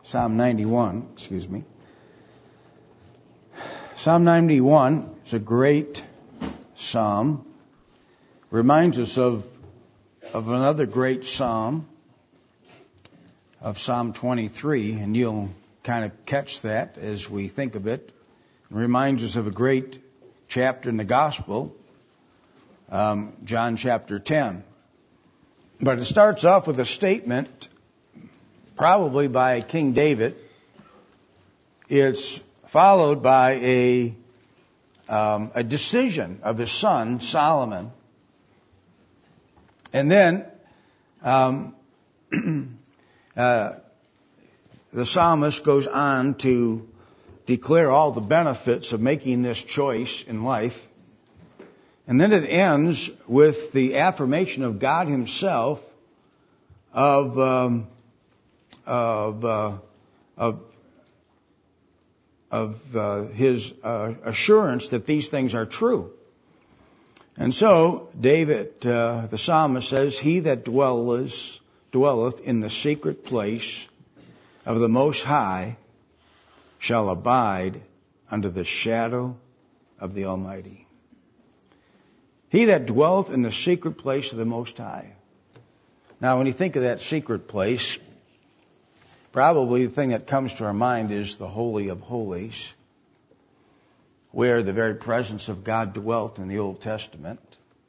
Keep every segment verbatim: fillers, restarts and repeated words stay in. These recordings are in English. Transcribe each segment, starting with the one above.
Psalm ninety-one, excuse me. Psalm ninety-one is a great psalm. Reminds us of, of another great psalm, of Psalm twenty-three, and you'll kind of catch that as we think of it. It reminds us of a great chapter in the Gospel, um, John chapter ten. But it starts off with a statement, probably by King David. It's followed by a um, a decision of his son Solomon, and then um, uh, the psalmist goes on to declare all the benefits of making this choice in life. And then it ends with the affirmation of God Himself of um, of uh, of of uh, His uh, assurance that these things are true. And so David, uh, the psalmist, says, "He that dwelleth dwelleth in the secret place of the Most High shall abide under the shadow of the Almighty." He that dwelleth in the secret place of the Most High. Now, when you think of that secret place, probably the thing that comes to our mind is the Holy of Holies, where the very presence of God dwelt in the Old Testament.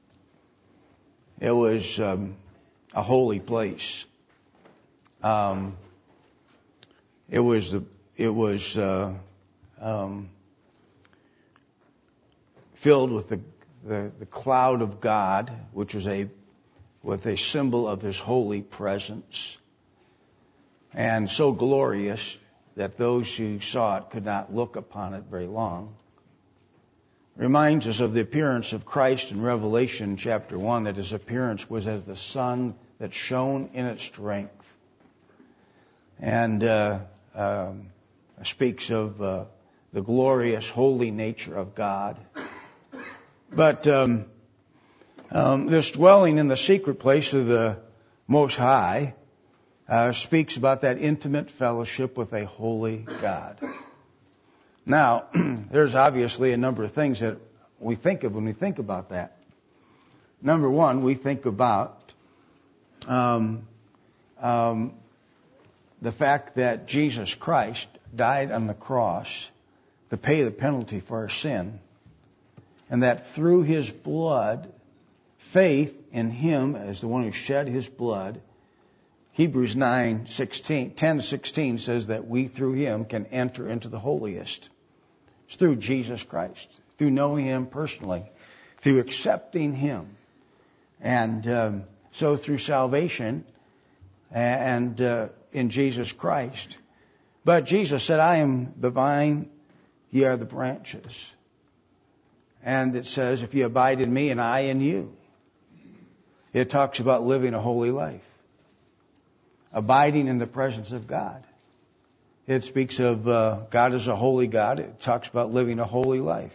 It was um, a holy place. Um, it was it was uh, um, filled with the The, the cloud of God, which was a with a symbol of His holy presence, and so glorious that those who saw it could not look upon it very long. Reminds us of the appearance of Christ in Revelation chapter one, that His appearance was as the sun that shone in its strength, and uh, um, speaks of uh, the glorious holy nature of God. But um, um, this dwelling in the secret place of the Most High uh, speaks about that intimate fellowship with a holy God. Now, there's obviously a number of things that we think of when we think about that. Number one, we think about um, um, the fact that Jesus Christ died on the cross to pay the penalty for our sin. And that through His blood, faith in Him as the one who shed His blood, Hebrews nine sixteen, ten sixteen says that we through Him can enter into the holiest. It's through Jesus Christ, through knowing Him personally, through accepting Him. And um, so through salvation and uh, in Jesus Christ. But Jesus said, "I am the vine, ye are the branches." And it says, "If you abide in me and I in you." It talks about living a holy life. Abiding in the presence of God. It speaks of uh, God as a holy God. It talks about living a holy life.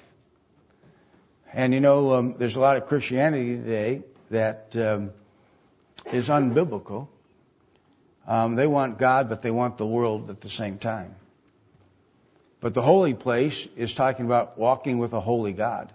And you know, um, there's a lot of Christianity today that um, is unbiblical. Um, they want God, but they want the world at the same time. But the holy place is talking about walking with a holy God.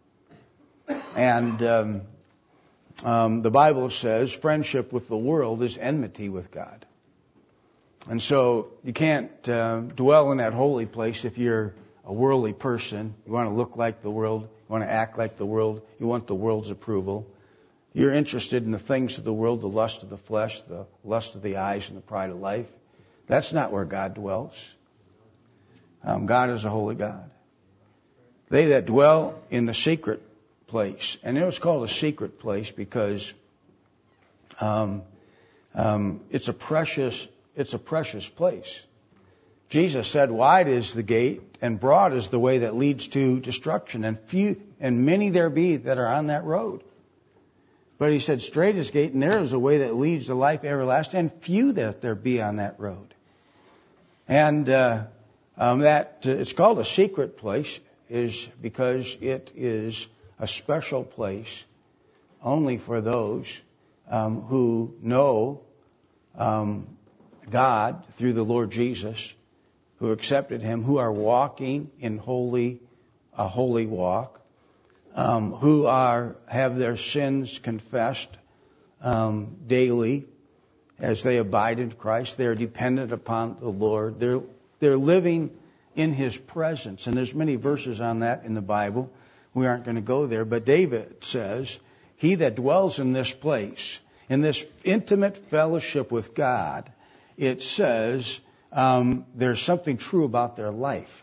And um, um, the Bible says friendship with the world is enmity with God. And so you can't uh, dwell in that holy place if you're a worldly person. You want to look like the world. You want to act like the world. You want the world's approval. You're interested in the things of the world, the lust of the flesh, the lust of the eyes, and the pride of life. That's not where God dwells. Um, God is a holy God. They that dwell in the secret place. And it was called a secret place because um, um, it's a precious, it's a precious place. Jesus said, "Wide is the gate, and broad is the way that leads to destruction, and few and many there be that are on that road." But He said, "Straight is the gate, and narrow is the way that leads to life everlasting, and few that there be on that road." And uh, Um, that uh, it's called a secret place is because it is a special place only for those um, who know um, God through the Lord Jesus, who accepted him, who are walking in holy, a holy walk, um, who are have their sins confessed um, daily as they abide in Christ. They are dependent upon the Lord. They're they're living in His presence, and there's many verses on that in the Bible. We aren't going to go there, but David says, "He that dwells in this place, in this intimate fellowship with God," it says um, there's something true about their life.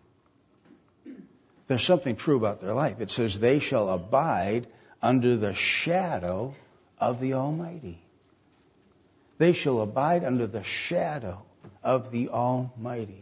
There's something true about their life. It says they shall abide under the shadow of the Almighty. They shall abide under the shadow of the Almighty.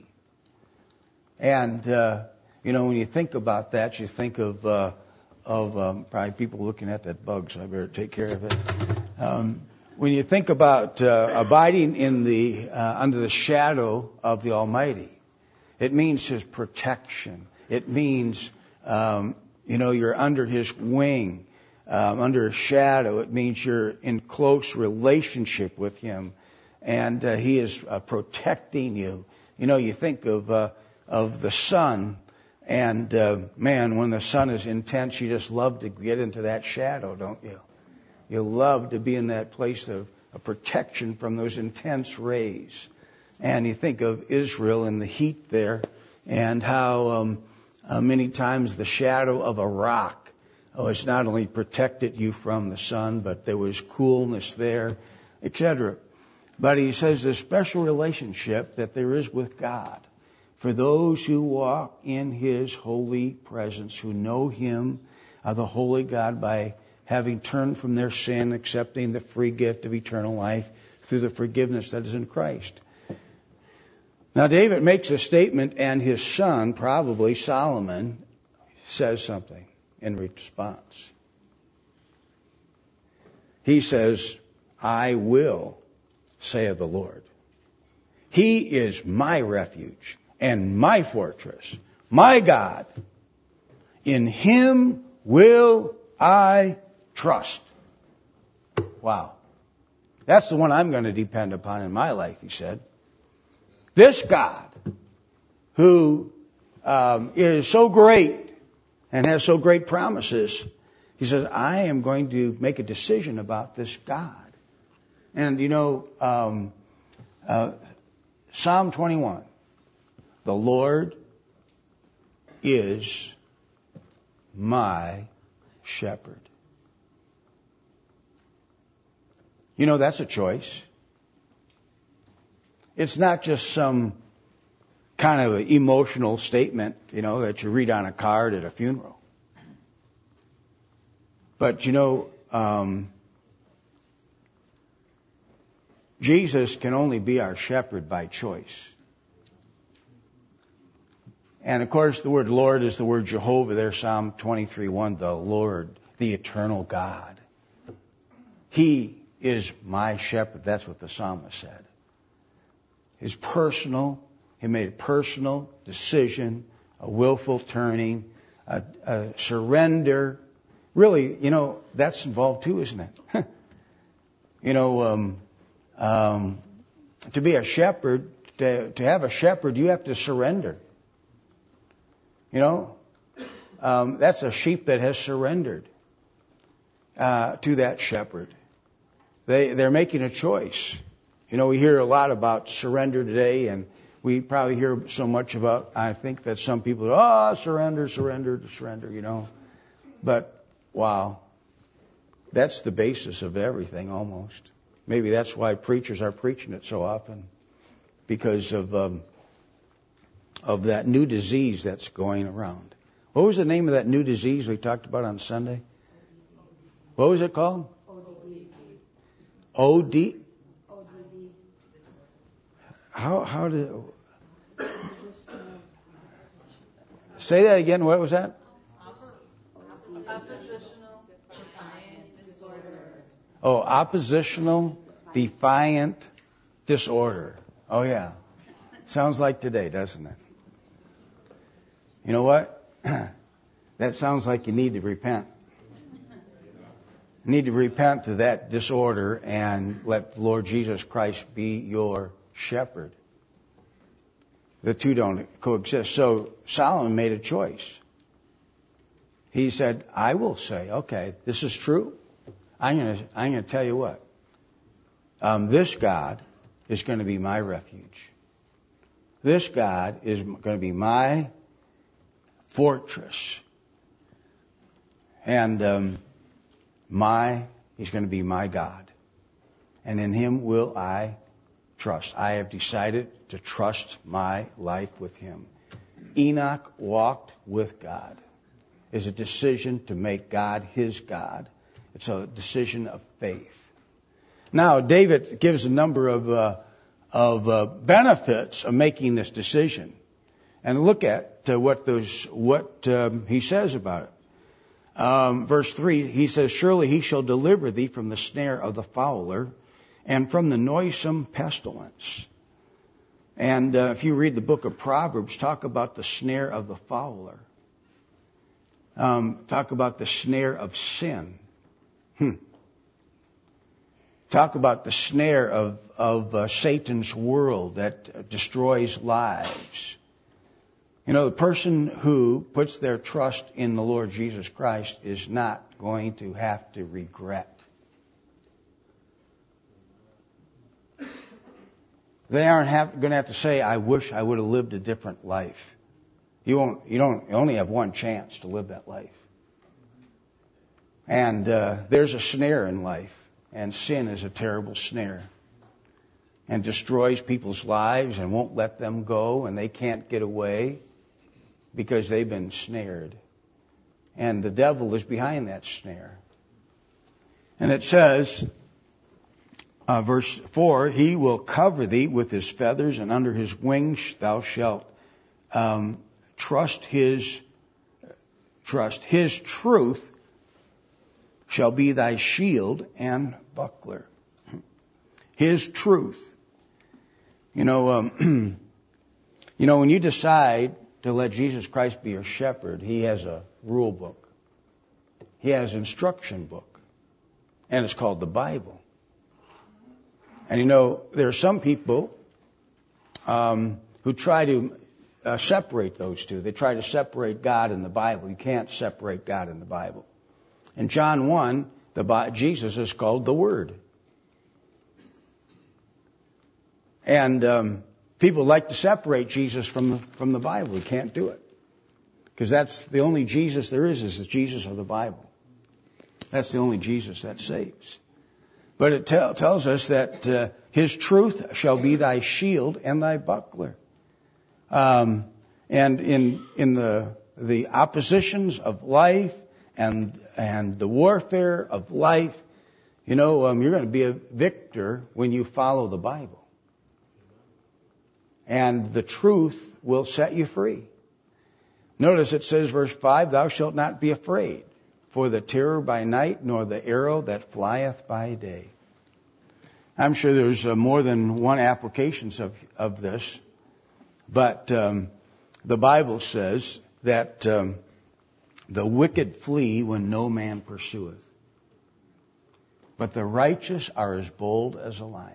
And, uh, you know, when you think about that, you think of uh, of um, probably people looking at that bug, so I better take care of it. Um, when you think about uh, abiding in the uh, under the shadow of the Almighty, it means His protection. It means, um, you know, you're under His wing, um, under His shadow. It means you're in close relationship with Him, and uh, He is uh, protecting you. You know, you think of uh, of the sun, and uh, man, when the sun is intense, you just love to get into that shadow, don't you? You love to be in that place of, of protection from those intense rays. And you think of Israel and the heat there, and how um, uh, many times the shadow of a rock oh, it's not only protected you from the sun, but there was coolness there, et cetera. But he says the special relationship that there is with God for those who walk in His holy presence, who know Him, uh, the holy God, by having turned from their sin, accepting the free gift of eternal life through the forgiveness that is in Christ. Now, David makes a statement, and his son, probably Solomon, says something in response. He says, "I will, saith the Lord. He is my refuge and my fortress, my God. In Him will I trust." Wow. That's the one I'm going to depend upon in my life, he said. This God, who um, is so great and has so great promises, he says, I am going to make a decision about this God. And, you know, um, uh, Psalm twenty-one, the Lord is my shepherd. You know, that's a choice. It's not just some kind of emotional statement, you know, that you read on a card at a funeral. But, you know, um, Jesus can only be our shepherd by choice. And, of course, the word Lord is the word Jehovah there, Psalm twenty-three one, the Lord, the eternal God. He is my shepherd. That's what the psalmist said. His personal, he made a personal decision, a willful turning, a, a surrender. Really, you know, that's involved too, isn't it? you know, um, um, to be a shepherd, to, to have a shepherd, you have to surrender. You know, um, that's a sheep that has surrendered uh, to that shepherd. They, they're making a choice. You know, we hear a lot about surrender today, and we probably hear so much about, I think that some people are, oh, surrender, surrender, surrender, you know. But, wow, that's the basis of everything almost. Maybe that's why preachers are preaching it so often, because of um, of that new disease that's going around. What was the name of that new disease we talked about on Sunday? What was it called? O D. How how did say that again? What was that? Oppositional defiant disorder. Oh, oppositional defiant disorder. Oh yeah, sounds like today, doesn't it? You know what? That sounds like you need to repent. You need to repent to that disorder and let the Lord Jesus Christ be your shepherd. The two don't coexist. So Solomon made a choice. He said, I will say, okay, this is true. I'm going to I'm going to tell you what. Um, this God is going to be my refuge. This God is going to be my fortress. And um, my He's going to be my God. And in Him will I trust. I have decided to trust my life with Him. Enoch walked with God. It's a decision to make God his God. It's a decision of faith. Now, David gives a number of uh, of uh, benefits of making this decision, and look at uh, what those what um, he says about it. Um, verse three, he says, "Surely He shall deliver thee from the snare of the fowler, and from the noisome pestilence." And uh, if you read the book of Proverbs, talk about the snare of the fowler. Um, talk about the snare of sin. Hmm. Talk about the snare of, of uh, Satan's world that destroys lives. You know, the person who puts their trust in the Lord Jesus Christ is not going to have to regret. They aren't have, going to have to say, I wish I would have lived a different life. You won't, you don't, you only have one chance to live that life. And uh, there's a snare in life, and sin is a terrible snare, and destroys people's lives and won't let them go, and they can't get away because they've been snared. And the devil is behind that snare. And it says, uh, verse four, He will cover thee with His feathers, and under His wings thou shalt um, trust His trust. His truth shall be thy shield and buckler. His truth. You know, um, you know, when you decide to let Jesus Christ be your shepherd, He has a rule book. He has an instruction book. And it's called the Bible. And you know, there are some people um, who try to uh, separate those two. They try to separate God and the Bible. You can't separate God and the Bible. In John one, the, Jesus is called the Word. And um, people like to separate Jesus from the, from the Bible. You can't do it. Because that's the only Jesus there is, is the Jesus of the Bible. That's the only Jesus that saves. But it tell, tells us that uh, His truth shall be thy shield and thy buckler. Um, and in in the the oppositions of life and and the warfare of life, you know, um, you're going to be a victor when you follow the Bible. And the truth will set you free. Notice it says, verse five, Thou shalt not be afraid for the terror by night, nor the arrow that flieth by day. I'm sure there's uh, more than one applications of, of this, but um, the Bible says that um, the wicked flee when no man pursueth, but the righteous are as bold as a lion.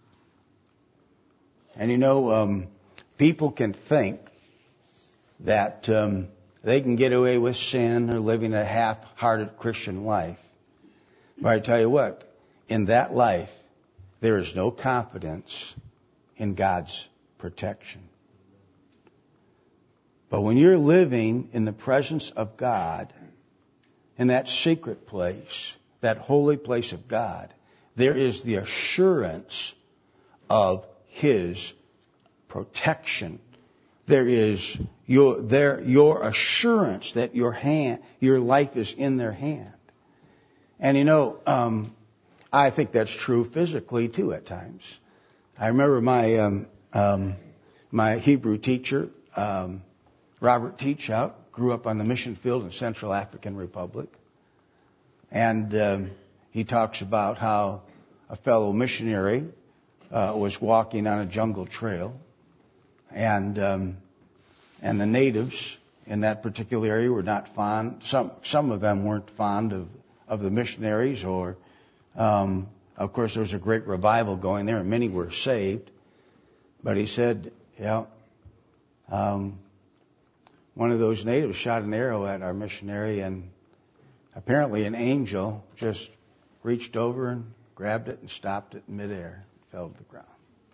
And you know, um, people can think that um, they can get away with sin or living a half-hearted Christian life. But I tell you what, in that life, there is no confidence in God's protection. But when you're living in the presence of God, in that secret place, that holy place of God, there is the assurance of His protection. There is your there your assurance that your hand, your life is in their hand. And you know, um, I think that's true physically too at times. I remember my um, um, my Hebrew teacher, um, Robert Teachout, grew up on the mission field in Central African Republic, and um, he talks about how a fellow missionary uh, was walking on a jungle trail, and um, and the natives in that particular area were not fond. Some some of them weren't fond of of the missionaries, or Um, of course, there was a great revival going there, and many were saved. But he said, yeah, um, one of those natives shot an arrow at our missionary, and apparently an angel just reached over and grabbed it and stopped it in midair, fell to the ground.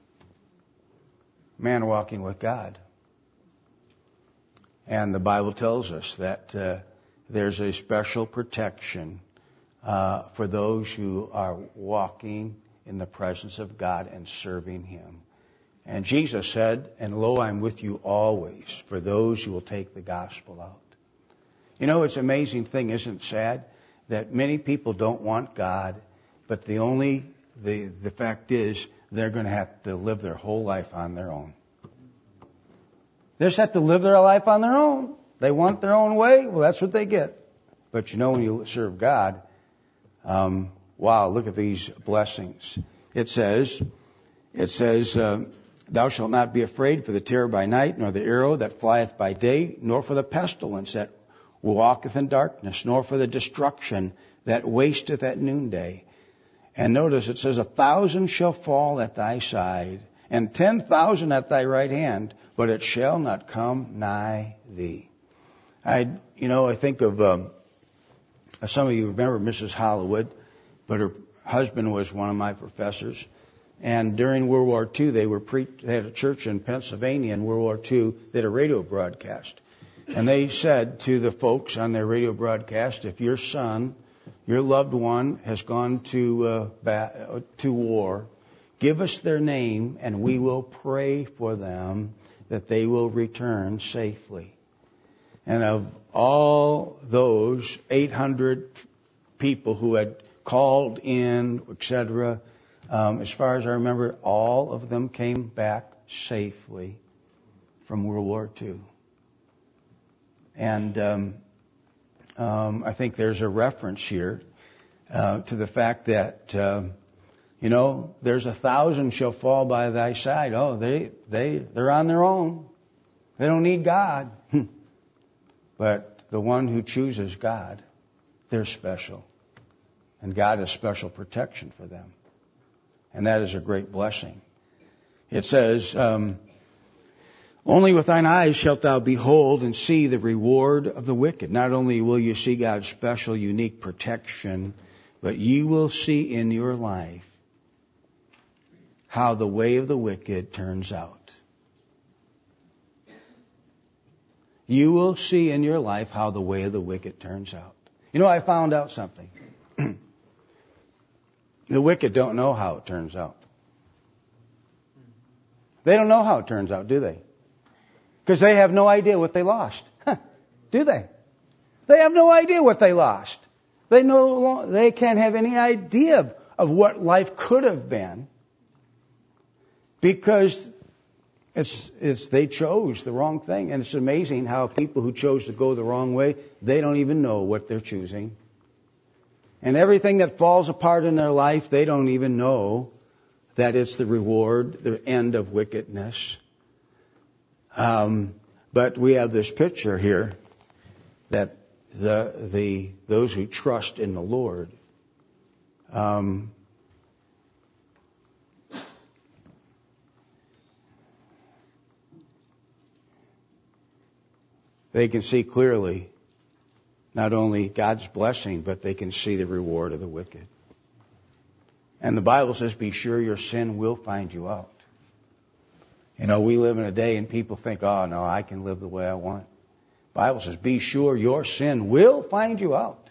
Man walking with God. And the Bible tells us that uh, there's a special protection uh, for those who are walking in the presence of God and serving Him. And Jesus said, and lo, I'm with you always for those who will take the gospel out. You know, it's an amazing thing, isn't it sad, that many people don't want God, but the only, the, the fact is, they're going to have to live their whole life on their own. They just have to live their life on their own. They want their own way. Well, that's what they get. But you know, when you serve God, um, wow, look at these blessings. It says, it says, uh, thou shalt not be afraid for the terror by night, nor the arrow that flieth by day, nor for the pestilence that walketh in darkness, nor for the destruction that wasteth at noonday. And notice it says, a thousand shall fall at thy side, and ten thousand at thy right hand, but it shall not come nigh thee. I, you know, I think of, um, some of you remember Missus Hollywood, but her husband was one of my professors. And during World War Two, they were pre- they had a church in Pennsylvania in World War Two. They had a radio broadcast. And they said to the folks on their radio broadcast, if your son, your loved one, has gone to uh, ba- to war, give us their name and we will pray for them that they will return safely. And of all those eight hundred people who had called in, et cetera, um, as far as I remember, all of them came back safely from World War Two. And um, um, I think there's a reference here uh, to the fact that, uh, you know, there's a thousand shall fall by thy side. Oh, they, they, they're on their own. They don't need God. But the one who chooses God, they're special. And God has special protection for them. And that is a great blessing. It says, um, only with thine eyes shalt thou behold and see the reward of the wicked. Not only will you see God's special, unique protection, but you will see in your life how the way of the wicked turns out. You will see in your life how the way of the wicked turns out. You know, I found out something. The wicked don't know how it turns out. They don't know how it turns out, do they? Because they have no idea what they lost. Do they? They have no idea what they lost. They no, they can't have any idea of, of what life could have been because it's, it's, they chose the wrong thing. And it's amazing how people who chose to go the wrong way, they don't even know what they're choosing. And everything that falls apart in their life, they don't even know that it's the reward, the end of wickedness. Um, but we have this picture here that the the those who trust in the Lord, um, they can see clearly not only God's blessing, but they can see the reward of the wicked. And the Bible says, be sure your sin will find you out. You know, we live in a day and people think, oh, no, I can live the way I want. The Bible says, be sure your sin will find you out.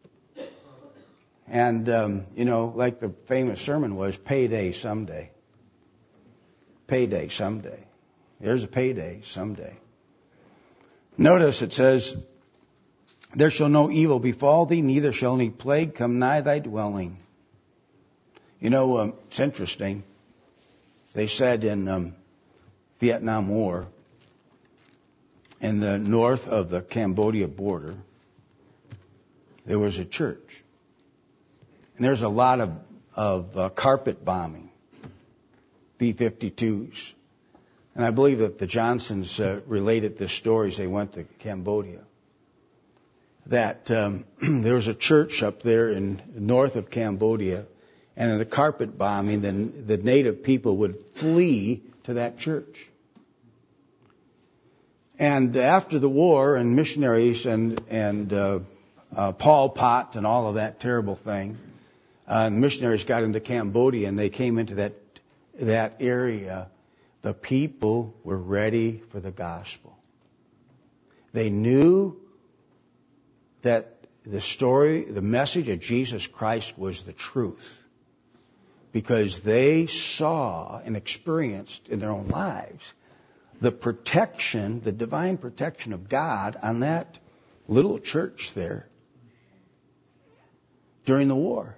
And, um, you know, like the famous sermon was, payday someday. Payday someday. There's a payday someday. Notice it says, there shall no evil befall thee, neither shall any plague come nigh thy dwelling. You know, um, it's interesting. They said in um, Vietnam War, in the north of the Cambodia border, there was a church. And there's a lot of, of uh, carpet bombing, B fifty-twos. And I believe that the Johnsons uh, related this story as they went to Cambodia. That um, there was a church up there in north of Cambodia, And in a carpet bombing, then the native people would flee to that church. And after the war, and missionaries and and uh, uh, Pol Pot and all of that terrible thing, uh, missionaries got into Cambodia and they came into that that area. The people were ready for the gospel. They knew that the story, the message of Jesus Christ was the truth, because they saw and experienced in their own lives the protection, the divine protection of God on that little church there during the war.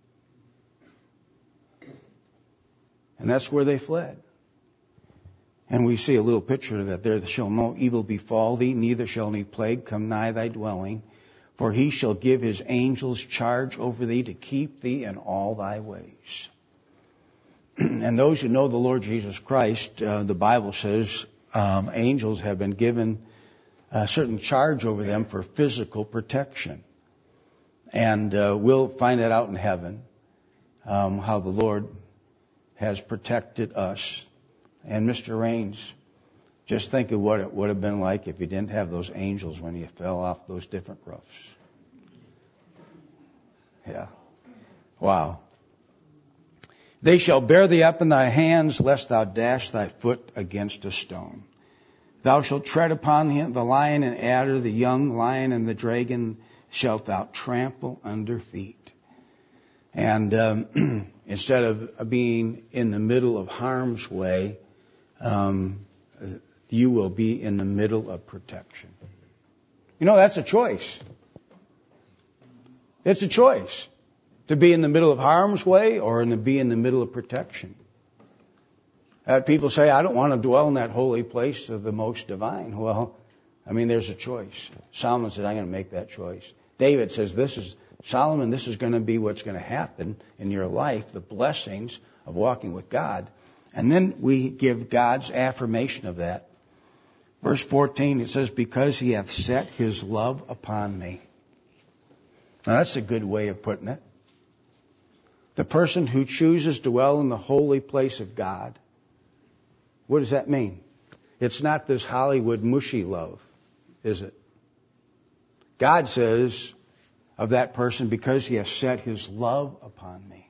And that's where they fled. And we see a little picture of that there. Shall no evil befall thee, neither shall any plague come nigh thy dwelling. For he shall give his angels charge over thee to keep thee in all thy ways. And those who know the Lord Jesus Christ, uh, the Bible says um, angels have been given a certain charge over them for physical protection. And uh, we'll find that out in heaven, um, how the Lord has protected us. And Mister Raines, just think of what it would have been like if you didn't have those angels when you fell off those different roofs. Yeah. Wow. They shall bear thee up in thy hands, lest thou dash thy foot against a stone. Thou shalt tread upon him, the lion and adder, the young lion and the dragon shalt thou trample under feet. And um, instead of being in the middle of harm's way, um, you will be in the middle of protection. You know, that's a choice. It's a choice to be in the middle of harm's way or to be in the middle of protection. Uh, people say, I don't want to dwell in that holy place of the most divine. Well, I mean, there's a choice. Solomon said, I'm going to make that choice. David says, this is, Solomon, this is going to be what's going to happen in your life, the blessings of walking with God. And then we give God's affirmation of that. Verse fourteen, it says, because he hath set his love upon me. Now that's a good way of putting it. The person who chooses to dwell in the holy place of God, what does that mean? It's not this Hollywood mushy love, is it? God says of that person, because he has set his love upon me.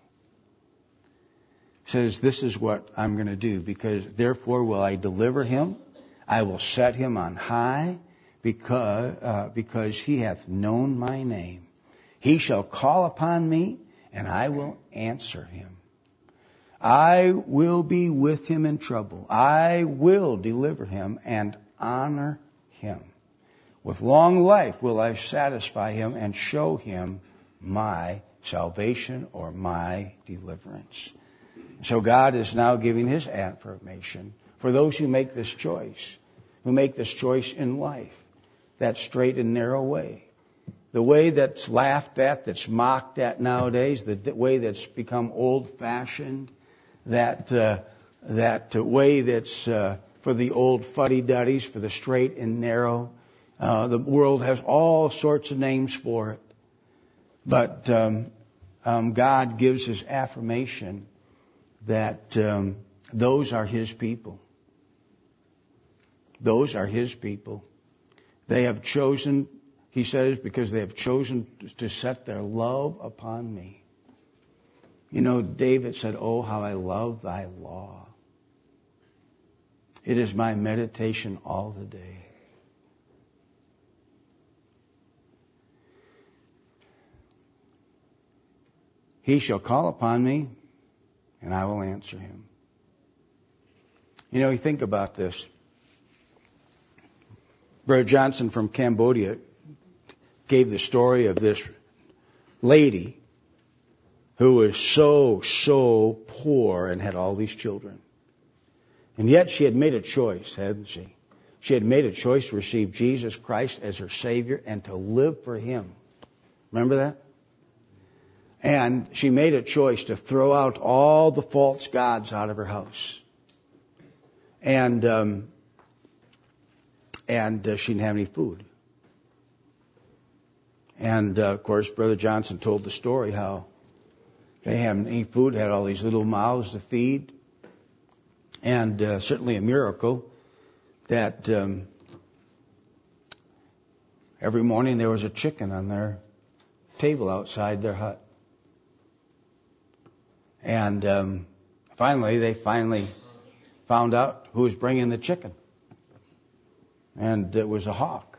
Says, this is what I'm going to do, because therefore will I deliver him. I will set him on high, because, uh, because he hath known my name. He shall call upon me, and I will answer him. I will be with him in trouble. I will deliver him and honor him. With long life will I satisfy him and show him my salvation or my deliverance. So God is now giving his affirmation for those who make this choice, who make this choice in life, that straight and narrow way. The way that's laughed at, that's mocked at nowadays, the way that's become old-fashioned, that uh, that way that's uh, for the old fuddy-duddies, for the straight and narrow. Uh, the world has all sorts of names for it. But um, um, God gives his affirmation that um, those are his people. Those are his people. They have chosen, he says, because they have chosen to set their love upon me. You know, David said, oh, how I love thy law. It is my meditation all the day. He shall call upon me, and I will answer him. You know, you think about this. Brother Johnson from Cambodia gave the story of this lady who was so, so poor and had all these children. And yet she had made a choice, hadn't she? She had made a choice to receive Jesus Christ as her Savior and to live for him. Remember that? And she made a choice to throw out all the false gods out of her house. And um, and uh, she didn't have any food. And, uh, of course, Brother Johnson told the story how They hadn't eaten food, had all these little mouths to feed. And uh, certainly a miracle that um, every morning there was a chicken on their table outside their hut. And um, finally, they finally found out who was bringing the chicken. And it was a hawk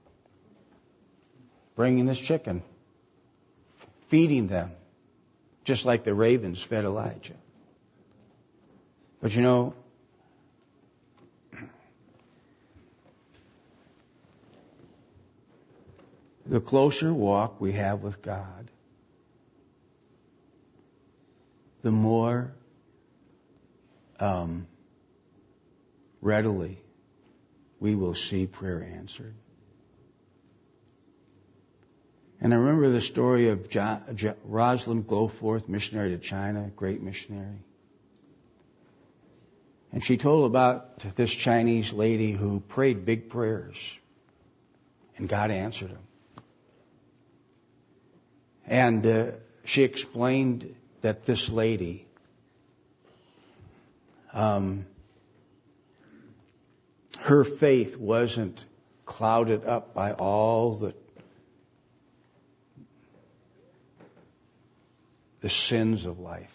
bringing this chicken, feeding them, just like the ravens fed Elijah. But you know, the closer walk we have with God, the more um, readily we will see prayer answered. And I remember the story of John, John, Rosalind Goforth, missionary to China, great missionary. And she told about this Chinese lady who prayed big prayers, and God answered them. And uh, she explained that this lady um, her faith wasn't clouded up by all the the sins of life.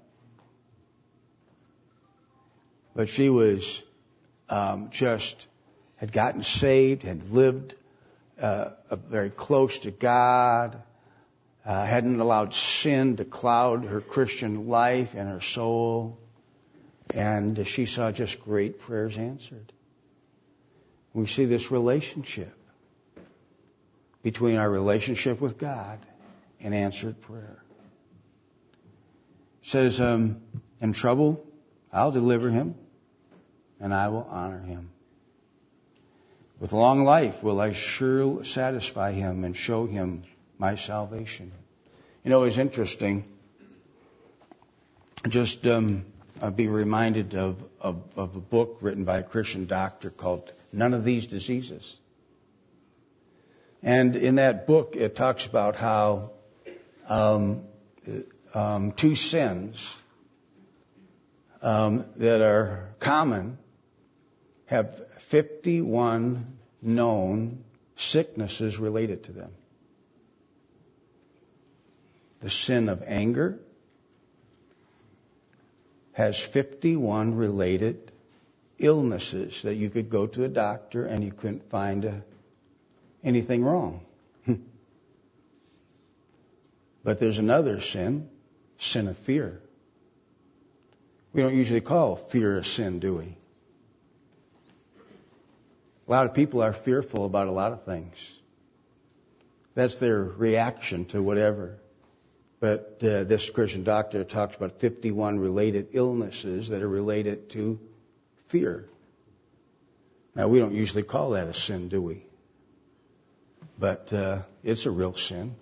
But she was um, just had gotten saved, had lived uh, very close to God, uh, hadn't allowed sin to cloud her Christian life and her soul, and she saw just great prayers answered. We see this relationship between our relationship with God and answered prayer. It says, um, in trouble, I'll deliver him, and I will honor him. With long life will I sure satisfy him and show him my salvation. You know, it's interesting. Just um, I'll be reminded of, of, of a book written by a Christian doctor called None of These Diseases. And in that book, it talks about how um, um, two sins um, that are common have fifty-one known sicknesses related to them. The sin of anger has fifty-one related illnesses that you could go to a doctor and you couldn't find a, anything wrong. But there's another sin, sin of fear. We don't usually call fear a sin, do we? A lot of people are fearful about a lot of things. That's their reaction to whatever. But uh, this Christian doctor talks about fifty-one related illnesses that are related to fear. Now, we don't usually call that a sin, do we? But uh, it's a real sin.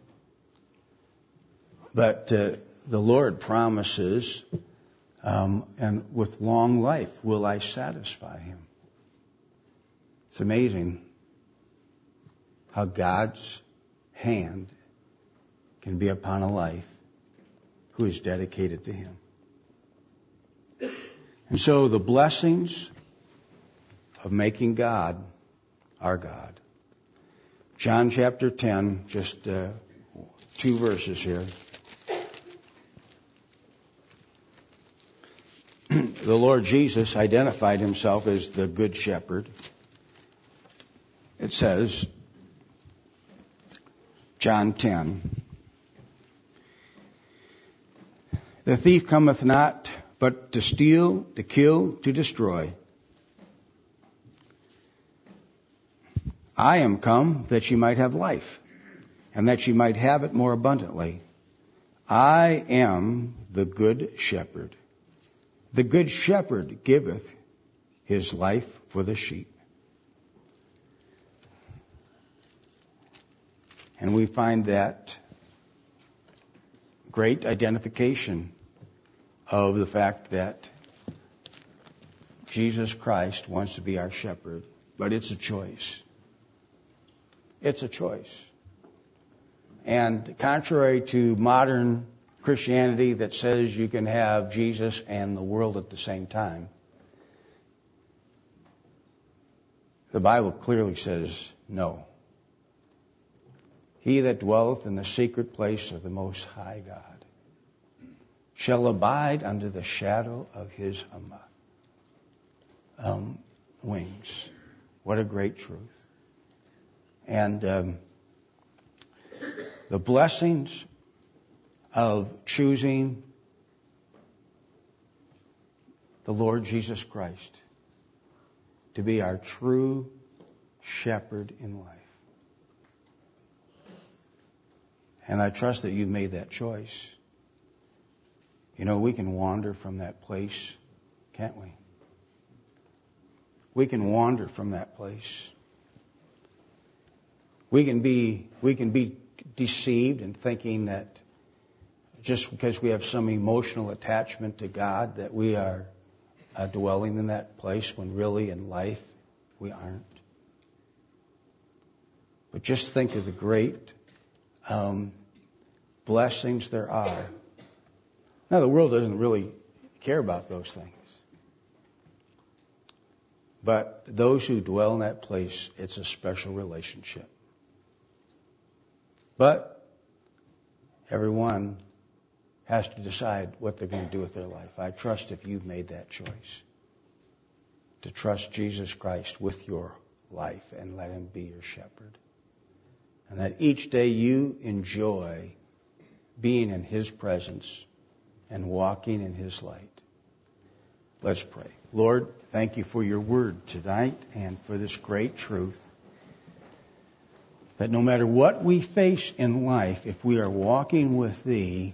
But uh, the Lord promises, um, and with long life will I satisfy him. It's amazing how God's hand can be upon a life who is dedicated to him. And so the blessings of making God our God. John chapter ten, just uh, two verses here. The Lord Jesus identified himself as the Good Shepherd. It says, John ten, the thief cometh not but to steal, to kill, to destroy. I am come that ye might have life, and that ye might have it more abundantly. I am the good shepherd. The good shepherd giveth his life for the sheep. And we find that great identification of the fact that Jesus Christ wants to be our shepherd, but it's a choice. It's a choice. And contrary to modern Christianity that says you can have Jesus and the world at the same time. The Bible clearly says no. He that dwelleth in the secret place of the Most High God shall abide under the shadow of His um, um, wings. What a great truth. And um, the blessings of choosing the Lord Jesus Christ to be our true shepherd in life. And I trust that you've made that choice. You know, we can wander from that place, can't we? We can wander from that place. We can be, we can be deceived in thinking that just because we have some emotional attachment to God that we are uh, dwelling in that place when really in life we aren't. But just think of the great um, blessings there are. Now, the world doesn't really care about those things. But those who dwell in that place, it's a special relationship. But everyone has to decide what they're going to do with their life. I trust if you've made that choice to trust Jesus Christ with your life and let Him be your shepherd. And that each day you enjoy being in His presence and walking in His light. Let's pray. Lord, thank you for your word tonight and for this great truth that no matter what we face in life, if we are walking with Thee,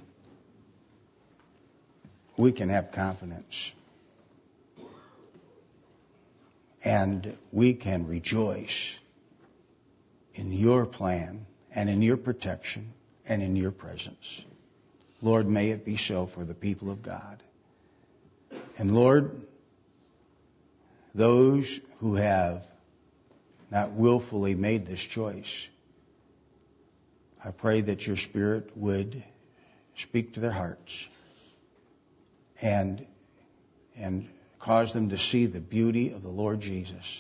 we can have confidence. And we can rejoice in your plan and in your protection and in your presence. Lord, may it be so for the people of God. And Lord, those who have not willfully made this choice, I pray that your Spirit would speak to their hearts and and cause them to see the beauty of the Lord Jesus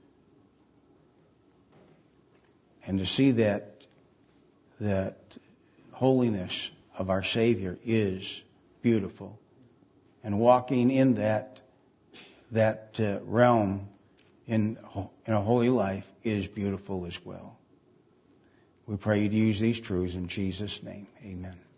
and to see that that holiness of our Savior is beautiful, and walking in that that uh, realm in in a holy life is beautiful as well. We pray you to use these truths in Jesus' name. Amen.